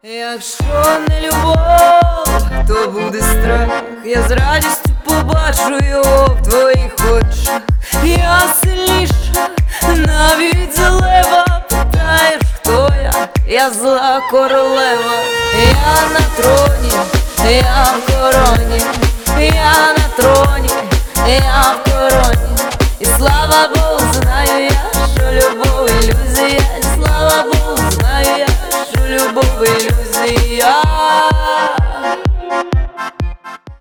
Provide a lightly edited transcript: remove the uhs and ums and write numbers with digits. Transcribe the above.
Якщо не любов, то буде страх. Я з радістю побачу його в твоїх очах. Я сильніша, навіть за лева. Питаєш, хто я зла королева. Я на троні, я в короні, я на троні, я в